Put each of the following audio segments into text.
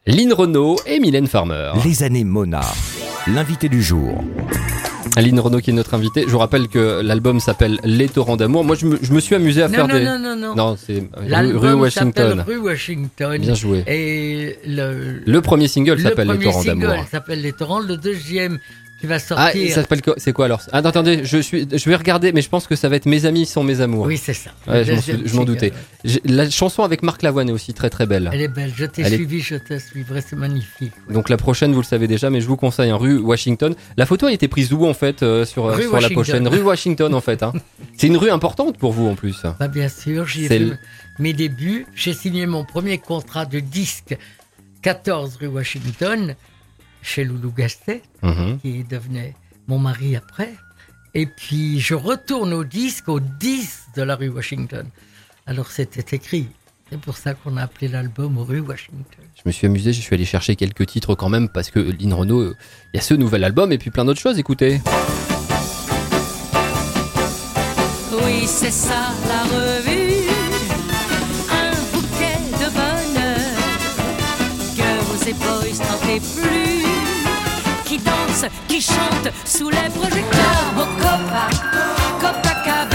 Lynn Renaud et Mylène Farmer. Les années Mona, l'invité du jour. Lynn Renaud qui est notre invitée. Je vous rappelle que l'album s'appelle Les Torrents d'amour. Moi, je me suis amusé à faire des... Non, c'est Rue Washington. Rue Washington. Bien joué. Et le premier single s'appelle Les Torrents d'amour. Le premier single s'appelle Les Torrents. Le deuxième qui va sortir... Ah, ça s'appelle quoi? C'est quoi alors? Attendez, je vais regarder, mais je pense que ça va être Mes amis sont mes amours. Oui, c'est ça. Ouais, je m'en doutais. La chanson avec Marc Lavoine est aussi très très belle. Elle est belle. Je te suivrai, c'est magnifique. Ouais. Donc la prochaine, vous le savez déjà, mais je vous conseille, Rue Washington. La photo a été prise où en fait sur la prochaine? Rue Washington en fait. Hein. C'est une rue importante pour vous en plus. Bah, bien sûr, j'y ai fait mes débuts. J'ai signé mon premier contrat de disque 14 rue Washington chez Loulou Gastet, qui devenait mon mari après. Et puis je retourne au 10 de la rue Washington. Alors c'était écrit. C'est pour ça qu'on a appelé l'album Rue Washington. Je me suis amusé, je suis allé chercher quelques titres quand même, parce que Lynn Renaud, il y a ce nouvel album et puis plein d'autres choses, écoutez. Oui, c'est ça la revue, un bouquet de bonheur, Girls et Boys n'en est plus, qui dansent, qui chantent sous les projecteurs, au Copacabana.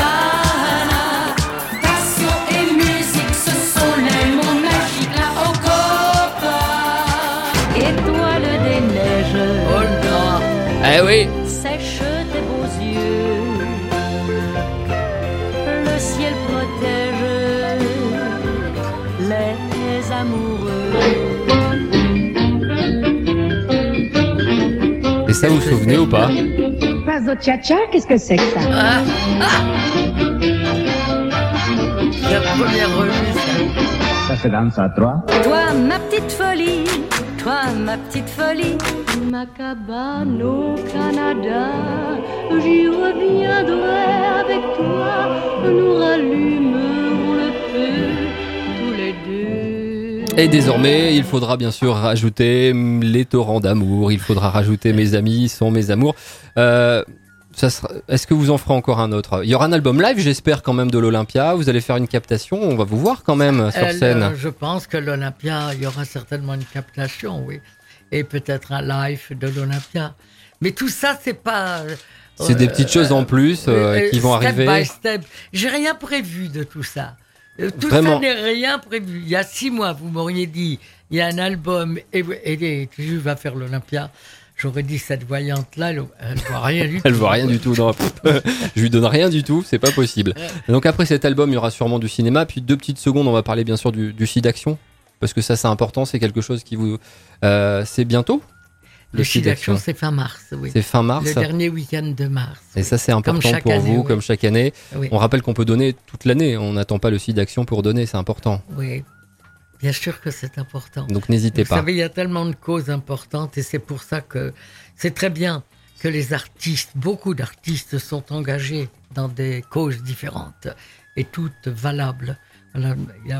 Eh oui. Sèche tes beaux yeux, le ciel protège les amoureux. Et ça, vous vous souvenez ou pas? Paso Cha-Cha, qu'est-ce que c'est que ça? La première revue, ça se danse à trois. Toi, ma petite folie, toi, ma petite folie, ma cabane au Canada, j'y reviendrai avec toi, nous rallumerons le feu tous les deux. Et désormais, il faudra bien sûr rajouter Les Torrents d'amour, il faudra rajouter Mes amis sont mes amours. Est-ce que vous en ferez encore un autre? Il y aura un album live, j'espère, quand même, de l'Olympia. Vous allez faire une captation, on va vous voir quand même sur scène. Je pense que l'Olympia, il y aura certainement une captation, oui. Et peut-être un live de l'Olympia. Mais tout ça, c'est pas... c'est des petites choses en plus qui vont arriver. Step by step. J'ai rien prévu de tout ça. Tout Vraiment. Ça n'est rien prévu. Il y a 6 mois, vous m'auriez dit, il y a un album et tu vas faire l'Olympia. J'aurais dit, cette voyante-là, elle voit rien du tout. Elle voit rien du tout. Non. Je lui donne rien du tout, c'est pas possible. Donc après cet album, il y aura sûrement du cinéma. Puis 2 petites secondes, on va parler bien sûr du site d'action. Parce que ça, c'est important, c'est quelque chose qui vous... c'est bientôt? Le site d'action, c'est fin mars, oui. C'est fin mars. Le dernier week-end de mars. Et oui. Ça, c'est important pour année, vous, oui. Comme chaque année. Oui. On rappelle qu'on peut donner toute l'année. On n'attend pas le site d'action pour donner, c'est important. Oui. Bien sûr que c'est important. Donc n'hésitez pas. Vous savez, il y a tellement de causes importantes et c'est pour ça que c'est très bien que les artistes, beaucoup d'artistes sont engagés dans des causes différentes et toutes valables. Voilà,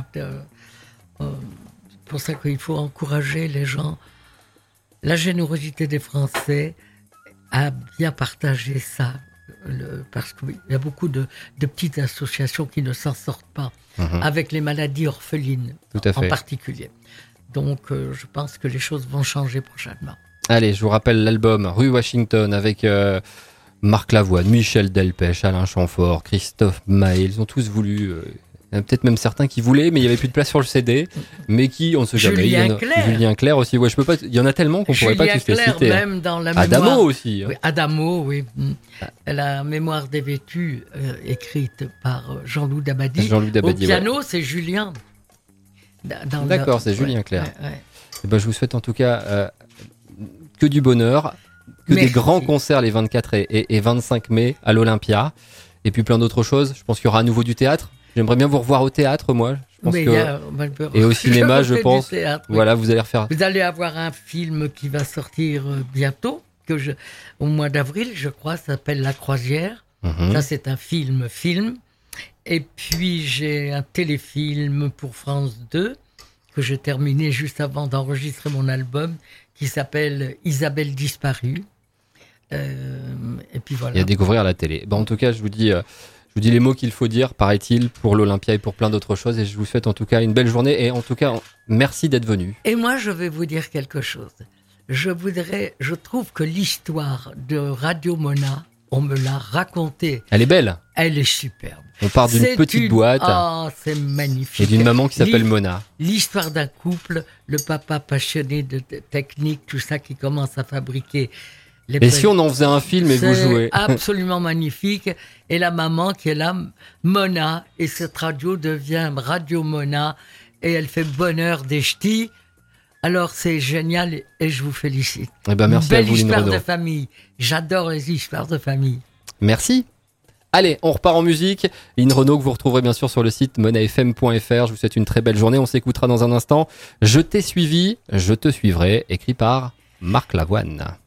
pour ça qu'il faut encourager les gens, la générosité des Français à bien partager ça. Parce qu'il y a beaucoup de petites associations qui ne s'en sortent pas, avec les maladies orphelines en particulier. Donc je pense que les choses vont changer prochainement. Allez, je vous rappelle l'album Rue Washington avec Marc Lavoine, Michel Delpech, Alain Chamfort, Christophe Maé. Ils ont tous voulu... Il y en a peut-être même certains qui voulaient, mais il n'y avait plus de place sur le CD. Mais qui, on ne sait jamais. Julien Clerc aussi. Ouais, je peux pas. Il y en a tellement qu'on ne pourrait pas tous les citer. Même dans la Adamo mémoire, aussi. Oui, Adamo, oui. La mémoire des vêtus, écrite par Jean-Loup Dabadi. Au piano, c'est Julien. D'accord, c'est Julien Clerc. Ouais. Et ben, je vous souhaite en tout cas que du bonheur, que des grands concerts les 24 et 25 mai à l'Olympia. Et puis plein d'autres choses. Je pense qu'il y aura à nouveau du théâtre. J'aimerais bien vous revoir au théâtre, moi. Je pense et au cinéma, je pense. Théâtre, oui. Voilà, vous allez refaire. Vous allez avoir un film qui va sortir bientôt, au mois d'avril, je crois, ça s'appelle La Croisière. Ça, c'est un film. Et puis, j'ai un téléfilm pour France 2, que j'ai terminé juste avant d'enregistrer mon album, qui s'appelle Isabelle disparue. Et puis voilà. Et à découvrir à la télé. En tout cas, je vous dis... vous dis les mots qu'il faut dire, paraît-il, pour l'Olympia et pour plein d'autres choses. Et je vous souhaite en tout cas une belle journée. Et en tout cas, merci d'être venu. Et moi, je vais vous dire quelque chose. Je trouve que l'histoire de Radio Mona, on me l'a racontée. Elle est belle. Elle est superbe. On part d'une petite boîte. Oh, c'est magnifique. Et d'une maman qui s'appelle Mona. L'histoire d'un couple, le papa passionné de technique, tout ça qui commence à fabriquer. Et si on en faisait un film et vous jouez? C'est absolument magnifique. Et la maman qui est là, Mona, et cette radio devient Radio Mona, et elle fait bonheur des ch'tis. Alors c'est génial et je vous félicite. Eh ben, merci à vous, Lynn Renaud. Belle histoire de famille. J'adore les histoires de famille. Merci. Allez, on repart en musique. Lynn Renaud, que vous retrouverez bien sûr sur le site monafm.fr. Je vous souhaite une très belle journée. On s'écoutera dans un instant. Je t'ai suivi, je te suivrai, écrit par Marc Lavoine.